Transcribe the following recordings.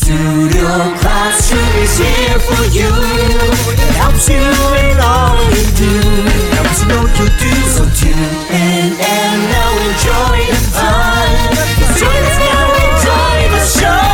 Studio Classroom is here for you. It helps you in all you do. Helps you know you do. So tune in and now enjoy the fun. Join us now, enjoy the show.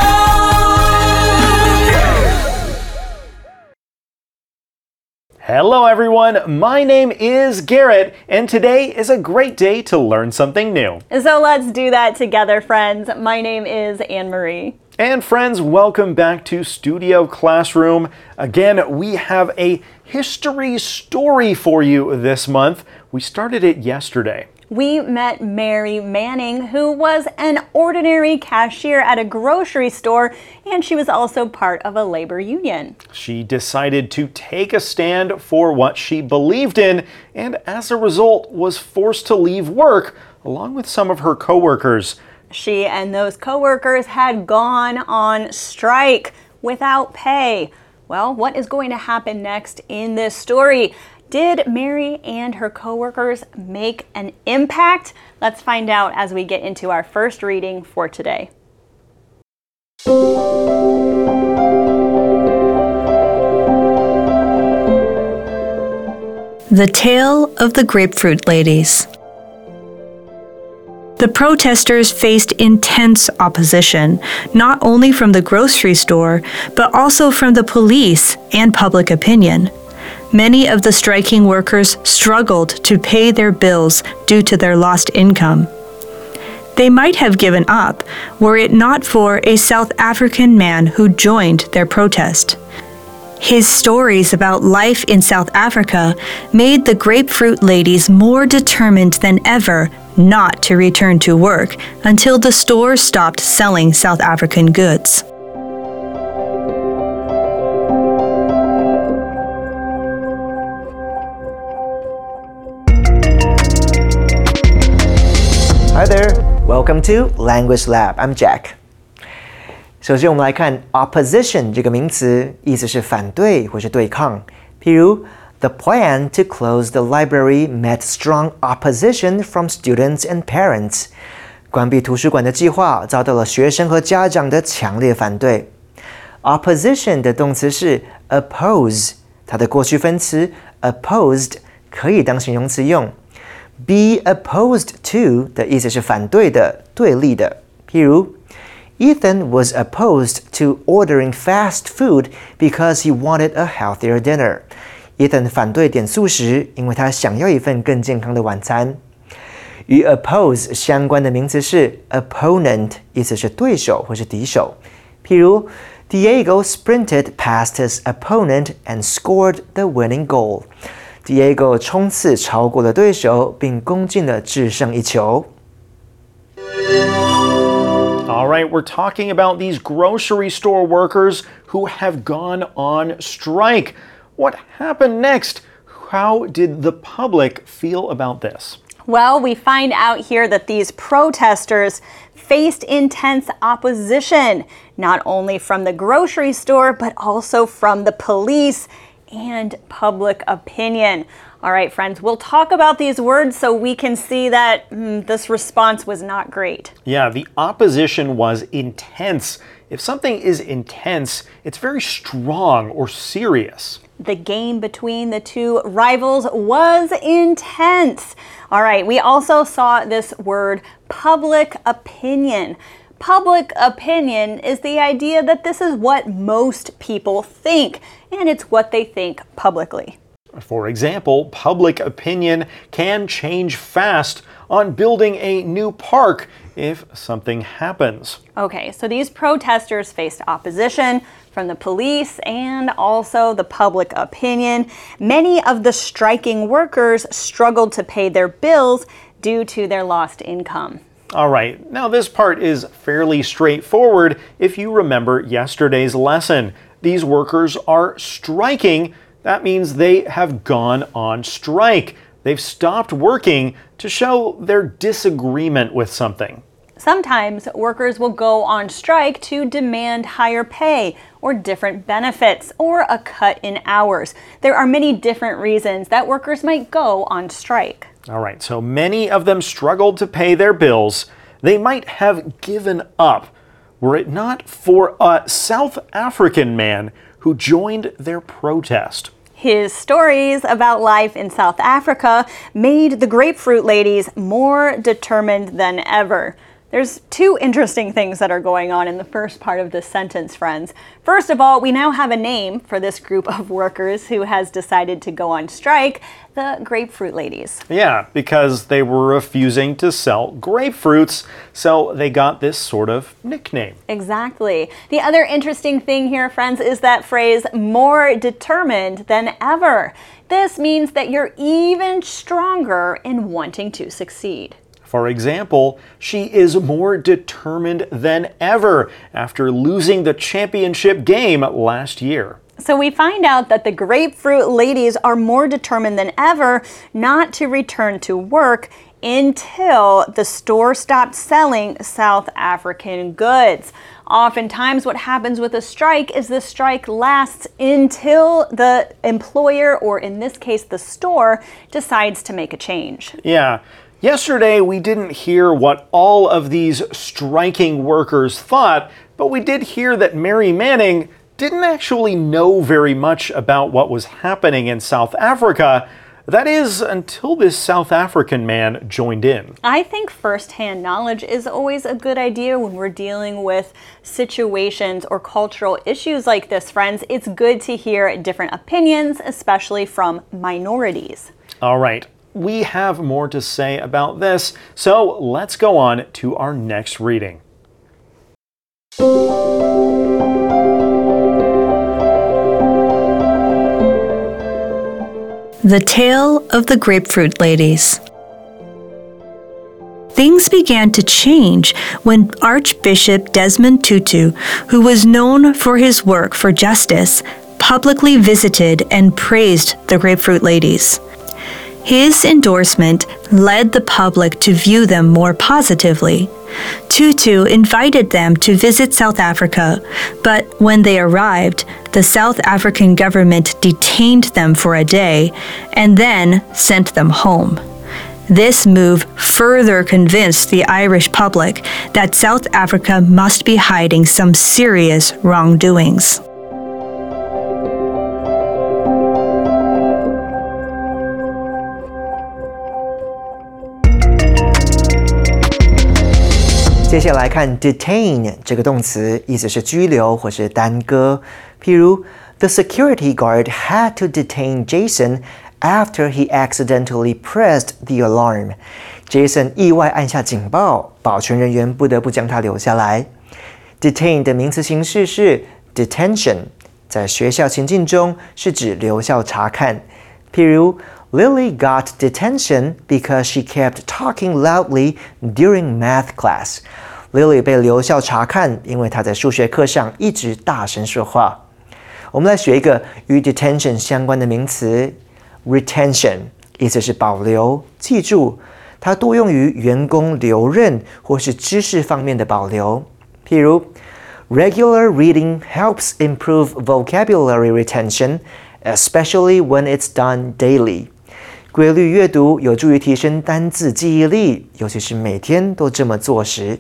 Hello everyone, my name is Garrett, and today is a great day to learn something new. So let's do that together, friends. My name is Anne-Marie. And friends, welcome back to Studio Classroom. Again, we have a history story for you this month. We started it yesterday. We met Mary Manning, who was an ordinary cashier at a grocery store, and she was also part of a labor union. She decided to take a stand for what she believed in, and as a result was forced to leave work along with some of her coworkers. She and those coworkers had gone on strike without pay. Well, what is going to happen next in this story? Did Mary and her coworkers make an impact? Let's find out as we get into our first reading for today. The Tale of the Grapefruit Ladies. The protesters faced intense opposition, not only from the grocery store, but also from the police and public opinion. Many of the striking workers struggled to pay their bills due to their lost income. They might have given up were it not for a South African man who joined their protest. His stories about life in South Africa made the Grapefruit Ladies more determined than ever not to return to work until the store stopped selling South African goods. Hi there, welcome to Language Lab. I'm Jack. 首先我们来看 opposition 这个名词，意思是反对或是对抗。譬如 The plan to close the library met strong opposition from students and parents. 关闭图书馆的计划遭到了学生和家长的强烈反对。Opposition 的动词是 oppose， 它的过去分词 opposed 可以当形容词用。Be opposed to 的意思是反对的、对立的。譬如 Ethan was opposed to ordering fast food because he wanted a healthier dinner. Ethan 反对点素食，因为他想要一份更健康的晚餐。与 oppose 相关的名词是 opponent， 意思是对手或是敌手。譬如 Diego sprinted past his opponent and scored the winning goal. Diego 冲刺超过了对手，并攻进了制胜一球。 All right, we're talking about these grocery store workers who have gone on strike. What happened next? How did the public feel about this? Well, we find out here that these protesters faced intense opposition, not only from the grocery store, but also from the police and public opinion. All right, friends, we'll talk about these words so we can see that this response was not great. Yeah, the opposition was intense. If something is intense, it's very strong or serious. The game between the two rivals was intense. All right, we also saw this word public opinion. Public opinion is the idea that this is what most people think, and it's what they think publicly. For example, public opinion can change fast on building a new park if something happens. Okay, so these protesters faced opposition from the police and also the public opinion. Many of the striking workers struggled to pay their bills due to their lost income. All right, now this part is fairly straightforward if you remember yesterday's lesson. These workers are striking. That means they have gone on strike. They've stopped working to show their disagreement with something. Sometimes workers will go on strike to demand higher pay or different benefits or a cut in hours. There are many different reasons that workers might go on strike. All right, so many of them struggled to pay their bills. They might have given up. were it not for a South African man who joined their protest. His stories about life in South Africa made the Grapefruit Ladies more determined than ever. There's two interesting things that are going on in the first part of this sentence, friends. First of all, we now have a name for this group of workers who has decided to go on strike, the Grapefruit Ladies. Yeah, because they were refusing to sell grapefruits, so they got this sort of nickname. Exactly. The other interesting thing here, friends, is that phrase, more determined than ever. This means that you're even stronger in wanting to succeed. For example, she is more determined than ever after losing the championship game last year. So we find out that the Grapefruit Ladies are more determined than ever not to return to work until the store stopped selling South African goods. Oftentimes what happens with a strike is the strike lasts until the employer, or in this case the store, decides to make a change. Yeah. Yesterday, we didn't hear what all of these striking workers thought, but we did hear that Mary Manning didn't actually know very much about what was happening in South Africa. That is, until this South African man joined in. I think first-hand knowledge is always a good idea when we're dealing with situations or cultural issues like this, friends. It's good to hear different opinions, especially from minorities. All right. We have more to say about this, so let's go on to our next reading. The Tale of the Grapefruit Ladies. Things began to change when Archbishop Desmond Tutu, who was known for his work for justice, publicly visited and praised the Grapefruit Ladies. His endorsement led the public to view them more positively. Tutu invited them to visit South Africa, but when they arrived, the South African government detained them for a day and then sent them home. This move further convinced the Irish public that South Africa must be hiding some serious wrongdoings. 接下来看 detain 这个动词，意思是拘留或是耽搁。譬如 The security guard had to detain Jason after he accidentally pressed the alarm. Jason 意外按下警报，保全人员不得不将他留下来。Detain 的名词形式是 detention， 在学校情境中是指留校察看。譬如Lily got detention because she kept talking loudly during math class. Lily 被留校察看，因为她在数学课上一直大声说话。我们来学一个与 detention 相关的名词 retention， 意思是保留、记住，它多用于员工留任或是知识方面的保留。譬如 Regular reading helps improve vocabulary retention, especially when it's done daily. 规律阅读有助于提升单字记忆力，尤其是每天都这么做时。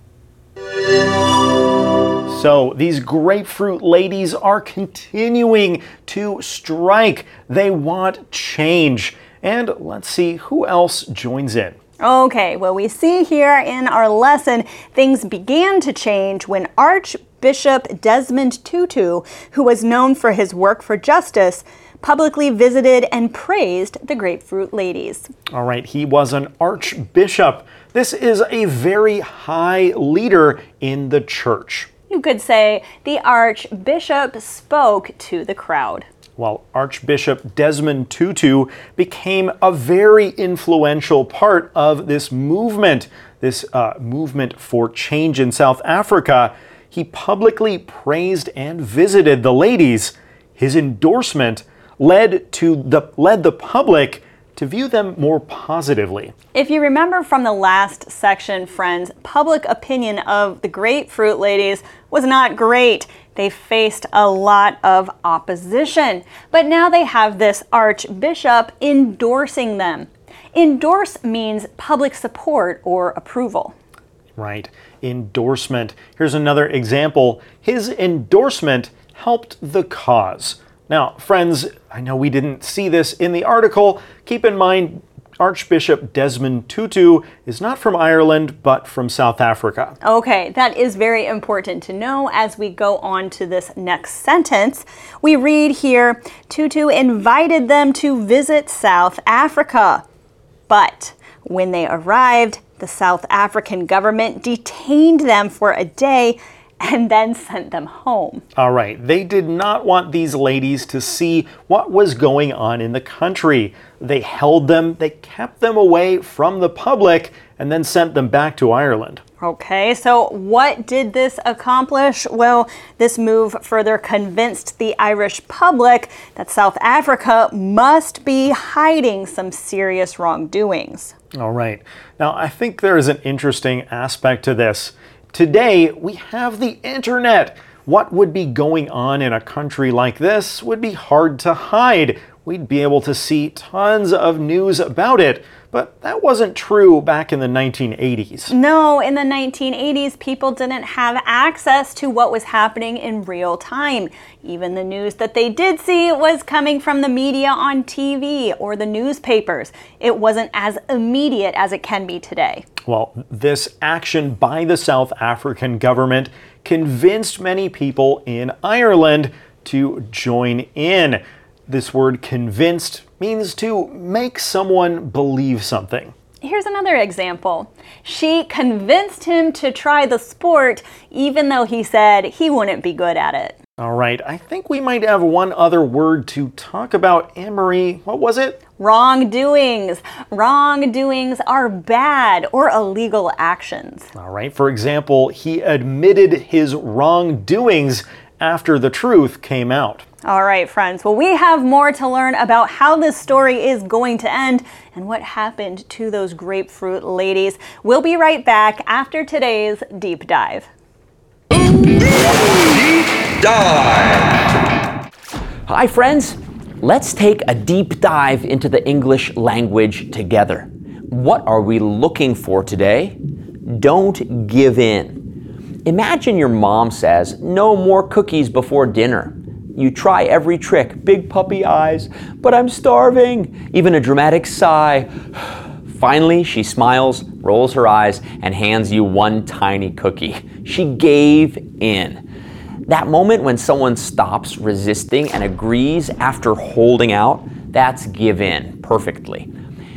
So these Grapefruit Ladies are continuing to strike. They want change. And let's see who else joins in. Okay, well, we see here in our lesson, things began to change when Archbishop Desmond Tutu, who was known for his work for justice, publicly visited and praised the Grapefruit Ladies. All right, he was an archbishop. This is a very high leader in the church. You could say the Archbishop spoke to the crowd. Well, Archbishop Desmond Tutu became a very influential part of this movement for change in South Africa. He publicly praised and visited the ladies. His endorsement led the public to view them more positively. If you remember from the last section, friends, public opinion of the Grapefruit Ladies was not great. They faced a lot of opposition, but now they have this archbishop endorsing them. Endorse means public support or approval. Right. endorsement. Here's another example. His endorsement helped the cause. Now, friends, I know we didn't see this in the article. Keep in mind, Archbishop Desmond Tutu is not from Ireland, but from South Africa. Okay, that is very important to know as we go on to this next sentence. We read here, Tutu invited them to visit South Africa. But when they arrived, the South African government detained them for a day and then sent them home. All right, they did not want these ladies to see what was going on in the country. They held them, they kept them away from the public, and then sent them back to Ireland. Okay, so what did this accomplish? Well, this move further convinced the Irish public that South Africa must be hiding some serious wrongdoings. All right, now I think there is an interesting aspect to this. Today, we have the internet. What would be going on in a country like this would be hard to hide. We'd be able to see tons of news about it. But that wasn't true back in the 1980s. No, in the 1980s, people didn't have access to what was happening in real time. Even the news that they did see was coming from the media on TV or the newspapers. It wasn't as immediate as it can be today. Well, this action by the South African government convinced many people in Ireland to join in. This word convinced means to make someone believe something. Here's another example. She convinced him to try the sport even though he said he wouldn't be good at it. All right, I think we might have one other word to talk about. Anne-Marie, what was it? Wrongdoings. Wrongdoings are bad or illegal actions. All right, for example, he admitted his wrongdoings after the truth came out. All right, friends. Well, we have more to learn about how this story is going to end and what happened to those grapefruit ladies. We'll be right back after today's Deep Dive. Deep Dive! Hi, friends. Let's take a deep dive into the English language together. What are we looking for today? Don't give in. Imagine your mom says, "No more cookies before dinner." You try every trick, big puppy eyes, "But I'm starving," even a dramatic sigh. Finally, she smiles, rolls her eyes, and hands you one tiny cookie. She gave in. That moment when someone stops resisting and agrees after holding out, that's give in perfectly.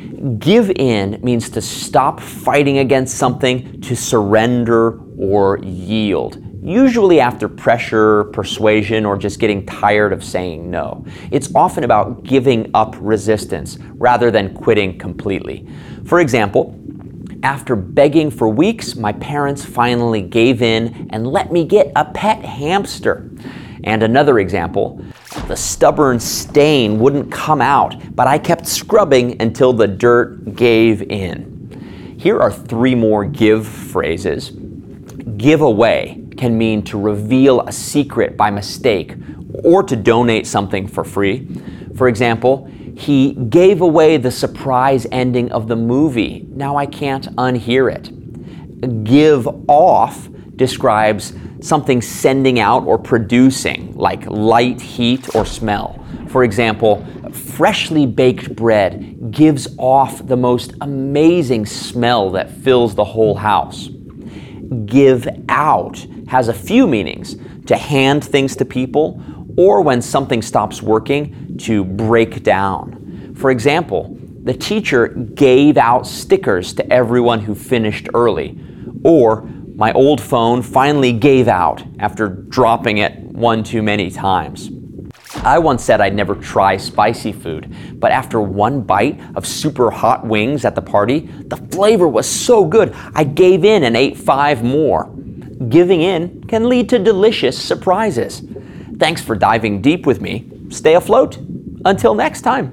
Give in means to stop fighting against something, to surrender or yield. Usually after pressure, persuasion, or just getting tired of saying no. It's often about giving up resistance rather than quitting completely. For example, after begging for weeks, my parents finally gave in and let me get a pet hamster. And another example, the stubborn stain wouldn't come out, but I kept scrubbing until the dirt gave in. Here are 3 more give phrases. Give away can mean to reveal a secret by mistake or to donate something for free. For example, he gave away the surprise ending of the movie. Now I can't unhear it. Give off describes something sending out or producing, like light, heat, or smell. For example, freshly baked bread gives off the most amazing smell that fills the whole house. Give out has a few meanings: to hand things to people, or when something stops working, to break down. For example, the teacher gave out stickers to everyone who finished early, or my old phone finally gave out after dropping it one too many times. I once said I'd never try spicy food, but after one bite of super hot wings at the party, the flavor was so good, I gave in and ate 5 more. Giving in can lead to delicious surprises. Thanks for diving deep with me. Stay afloat. Until next time.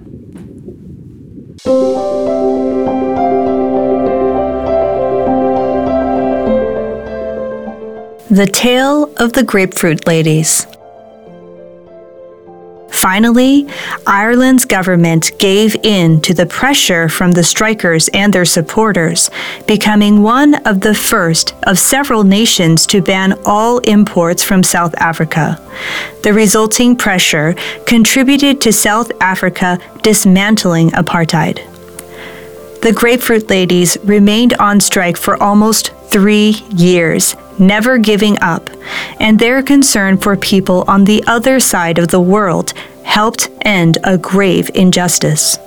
The Tale of the Grapefruit Ladies. Finally, Ireland's government gave in to the pressure from the strikers and their supporters, becoming one of the first of several nations to ban all imports from South Africa. The resulting pressure contributed to South Africa dismantling apartheid. The Grapefruit Ladies remained on strike for almost 3 years, never giving up, and their concern for people on the other side of the world helped end a grave injustice.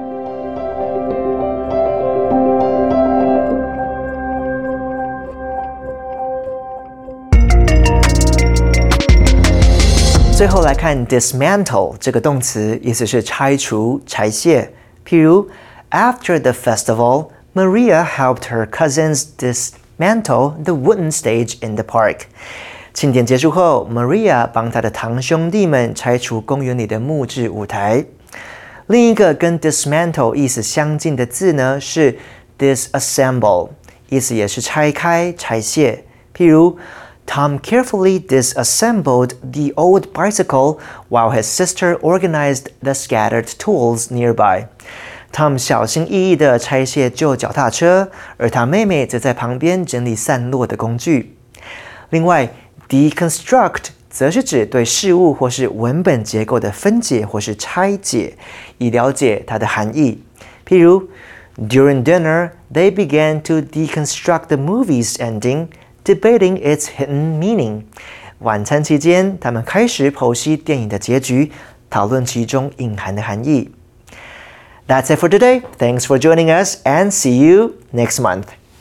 最后来看 dismantle 这个动词，意思是拆除、拆卸。譬如 After the festival, Maria helped her cousins dismantle the wooden stage in the park. 庆典结束后 ，Maria 帮她的堂兄弟们拆除公园里的木质舞台。另一个跟 dismantle 意思相近的字呢是 disassemble， 意思也是拆开、拆卸。譬如 Tom carefully disassembled the old bicycle while his sister organized the scattered tools nearby. Tom 小心翼翼地拆卸旧脚踏车，而他妹妹则在旁边整理散落的工具。另外 ，deconstruct 则是指对事物或是文本结构的分解或是拆解，以了解它的含义。譬如 During dinner, they began to deconstruct the movie's ending, debating its hidden meaning. 晚餐期间，他们开始剖析电影的结局，讨论其中隐含的含义。That's it for today. Thanks for joining us and see you next month.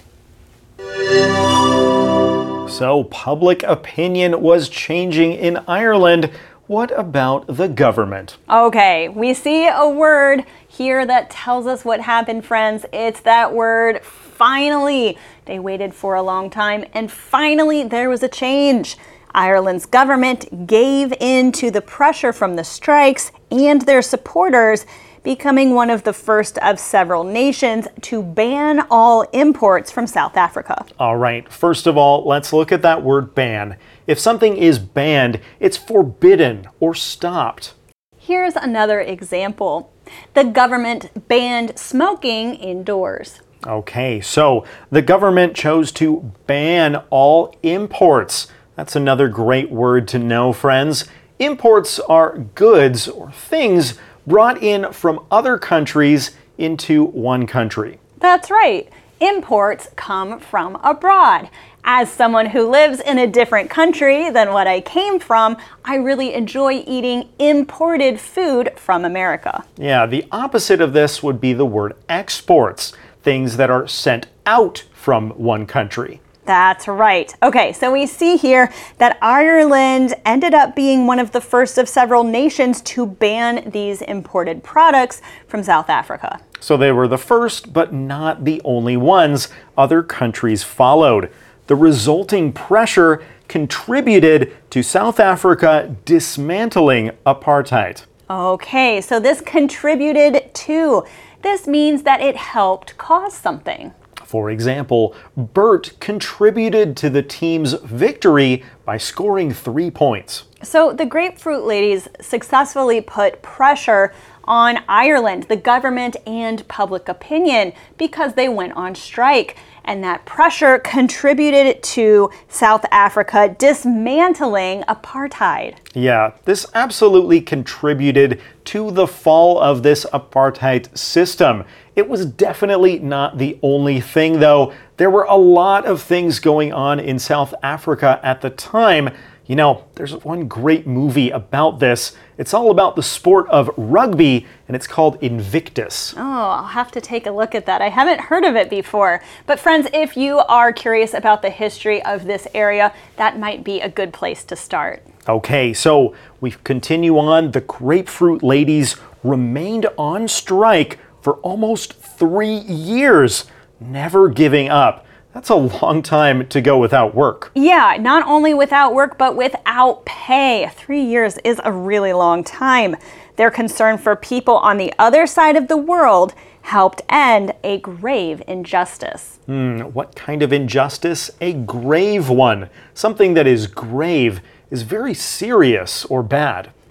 So, public opinion was changing in Ireland. What about the government? Okay, we see a word here that tells us what happened, friends. It's that word finally. They waited for a long time, and finally there was a change. Ireland's government gave in to the pressure from the strikes and their supporters, becoming one of the first of several nations to ban all imports from South Africa. All right, first of all, let's look at that word ban. If something is banned, it's forbidden or stopped. Here's another example. The government banned smoking indoors. Okay, so the government chose to ban all imports. That's another great word to know, friends. Imports are goods or things brought in from other countries into one country. That's right. Imports come from abroad. As someone who lives in a different country than what I came from, I really enjoy eating imported food from America. Yeah, the opposite of this would be the word exports, things that are sent out from one country. That's right. Okay, so we see here that Ireland ended up being one of the first of several nations to ban these imported products from South Africa. So they were the first, but not the only ones. Other countries followed. The resulting pressure contributed to South Africa dismantling apartheid. Okay, so this contributed to. This means that it helped cause something. For example, Bert contributed to the team's victory by scoring 3 points. So the Grapefruit Ladies successfully put pressure on Ireland, the government, and public opinion because they went on strike. And that pressure contributed to South Africa dismantling apartheid. Yeah, this absolutely contributed to the fall of this apartheid system. It was definitely not the only thing, though. There were a lot of things going on in South Africa at the time. You know, there's one great movie about this. It's all about the sport of rugby, and it's called Invictus. Oh, I'll have to take a look at that. I haven't heard of it before. But friends, if you are curious about the history of this area, that might be a good place to start. Okay, so we continue on. The Grapefruit Ladies remained on strike for almost 3 years, never giving up. That's a long time to go without work. Yeah, not only without work, but without pay. 3 years is a really long time. Their concern for people on the other side of the world helped end a grave injustice. What kind of injustice? A grave one. Something that is grave is very serious or bad.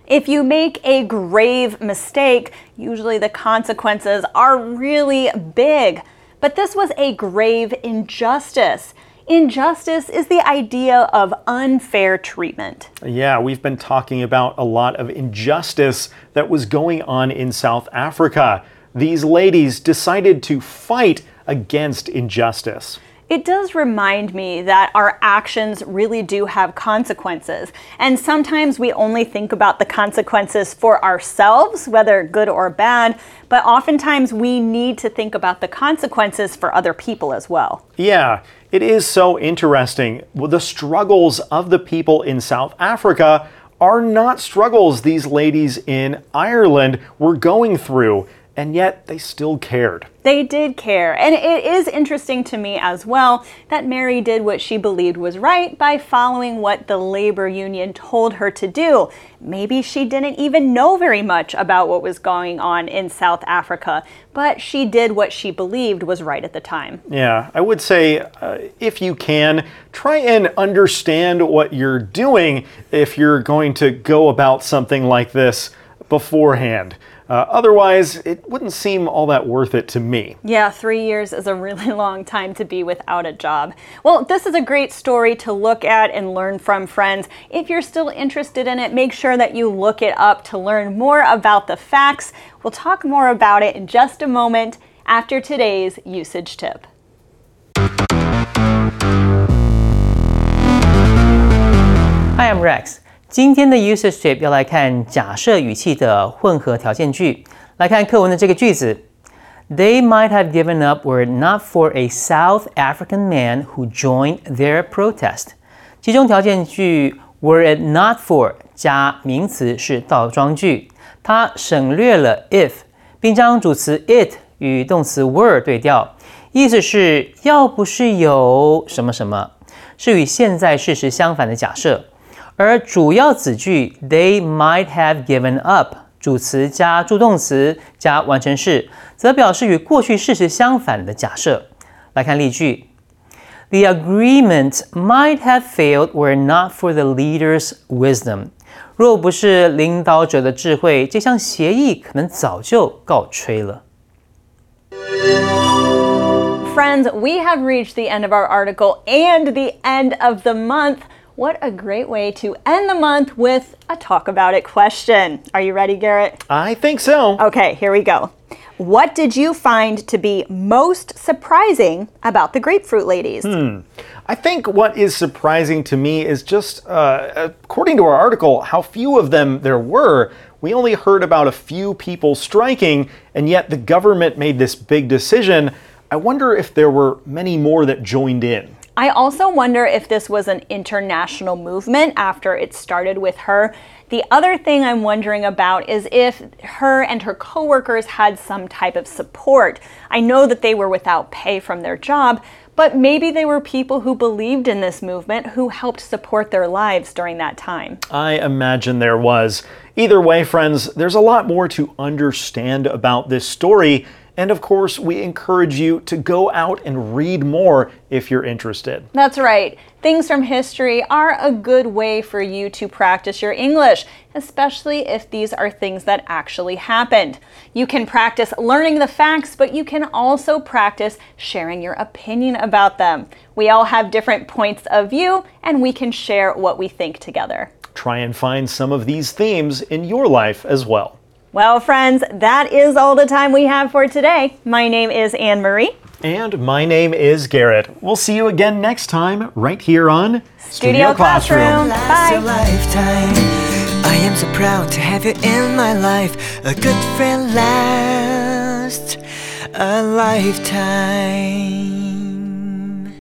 If you make a grave mistake, usually the consequences are really big. But this was a grave injustice. Injustice is the idea of unfair treatment. Yeah, we've been talking about a lot of injustice that was going on in South Africa. These ladies decided to fight against injustice. It does remind me that our actions really do have consequences. And sometimes we only think about the consequences for ourselves, whether good or bad, but oftentimes we need to think about the consequences for other people as well. Yeah, it is so interesting. Well, the struggles of the people in South Africa are not struggles these ladies in Ireland were going through, and yet they still cared. They did care, and it is interesting to me as well that Mary did what she believed was right by following what the labor union told her to do. Maybe she didn't even know very much about what was going on in South Africa, but she did what she believed was right at the time. Yeah, I would say if you can, try and understand what you're doing if you're going to go about something like this beforehand. Otherwise, it wouldn't seem all that worth it to me. Yeah, 3 years is a really long time to be without a job. Well, this is a great story to look at and learn from, friends. If you're still interested in it, make sure that you look it up to learn more about the facts. We'll talk more about it in just a moment after today's usage tip. Hi, I'm Rex. 今天的 usage tip 要来看假设语气的混合条件句。来看课文的这个句子 ：They might have given up were it not for a South African man who joined their protest。其中条件句 were it not for 加名词是倒装句，它省略了 if， 并将主词 it 与动词 were 对调，意思是要不是有什么什么，是与现在事实相反的假设。而主要子句 they might have given up 主词加助动词加完成式，则表示与过去事实相反的假设。来看例句 ：The agreement might have failed were not for the leader's wisdom。若不是领导者的智慧，这项协议可能早就告吹了。 Friends, we have reached the end of our article and the end of the month. What a great way to end the month with a Talk About It question. Are you ready, Garrett? I think so. Okay, here we go. What did you find to be most surprising about the grapefruit ladies? I think what is surprising to me is just, according to our article, how few of them there were. We only heard about a few people striking, and yet the government made this big decision. I wonder if there were many more that joined in. I also wonder if this was an international movement after it started with her. The other thing I'm wondering about is if her and her coworkers had some type of support. I know that they were without pay from their job, but maybe they were people who believed in this movement who helped support their lives during that time. I imagine there was. Either way, friends, there's a lot more to understand about this story. And of course, we encourage you to go out and read more if you're interested. That's right. Things from history are a good way for you to practice your English, especially if these are things that actually happened. You can practice learning the facts, but you can also practice sharing your opinion about them. We all have different points of view, and we can share what we think together. Try and find some of these themes in your life as well. Well, friends, that is all the time we have for today. My name is Anne-Marie. And my name is Garrett. We'll see you again next time right here on Studio Classroom. Last a Bye. lifetime. I am so proud to have you in my life. A good friend lasts a lifetime.